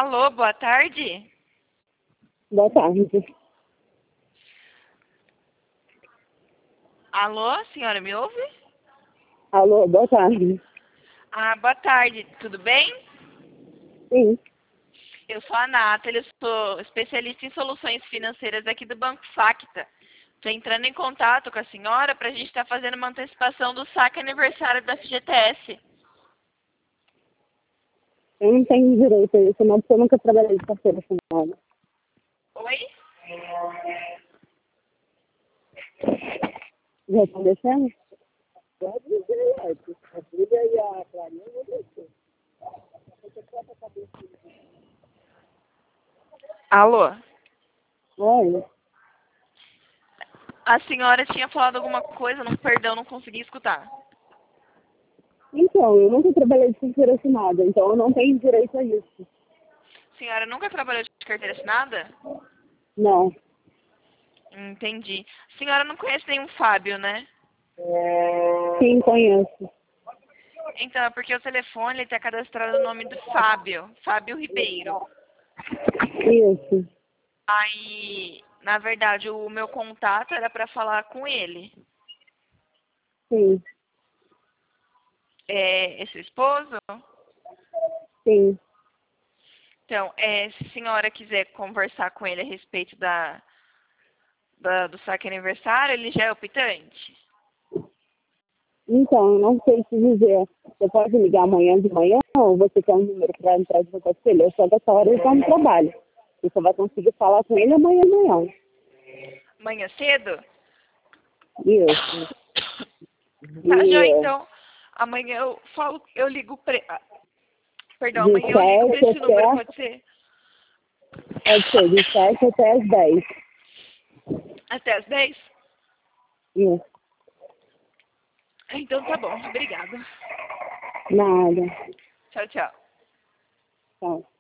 Alô, boa tarde. Boa tarde. Alô, senhora, me ouve? Alô, boa tarde. Boa tarde, tudo bem? Sim. Eu sou a Nathalie, eu sou especialista em soluções financeiras aqui do Banco Facta. Estou entrando em contato com a senhora para a gente estar fazendo uma antecipação do saque aniversário da FGTS. Eu não tenho direito a isso, não, porque eu nunca trabalhei de carteira assinada. Oi? Já estão deixando? Pode dizer, a Júlia e a Clarinha vão deixar. Alô? Oi. A senhora tinha falado alguma coisa, não consegui escutar. Então, eu nunca trabalhei de carteira assinada, então eu não tenho direito a isso. A senhora nunca trabalhou de carteira assinada? Não. Entendi. A senhora não conhece nenhum Fábio, né? Sim, conheço. Então, é porque o telefone está cadastrado o nome do Fábio, Fábio Ribeiro. Isso. Aí, na verdade, o meu contato era para falar com ele. Sim. É seu esposo? Sim. Então, se a senhora quiser conversar com ele a respeito do saque aniversário, ele já é optante? Então, eu não sei te dizer. Você pode ligar amanhã de manhã ou você quer um número para entrar de contato com ele? Eu só dessa hora ele está no trabalho. Você só vai conseguir falar com ele amanhã de manhã. Amanhã cedo? Isso. Tá, já De, então. Amanhã eu ligo perdão, de amanhã eu ligo para 7 esse número, até, pode ser? pode ser, de 7 até as 10. Até as 10? Isso. Então tá bom, obrigada. Nada. Tchau, tchau. Tchau.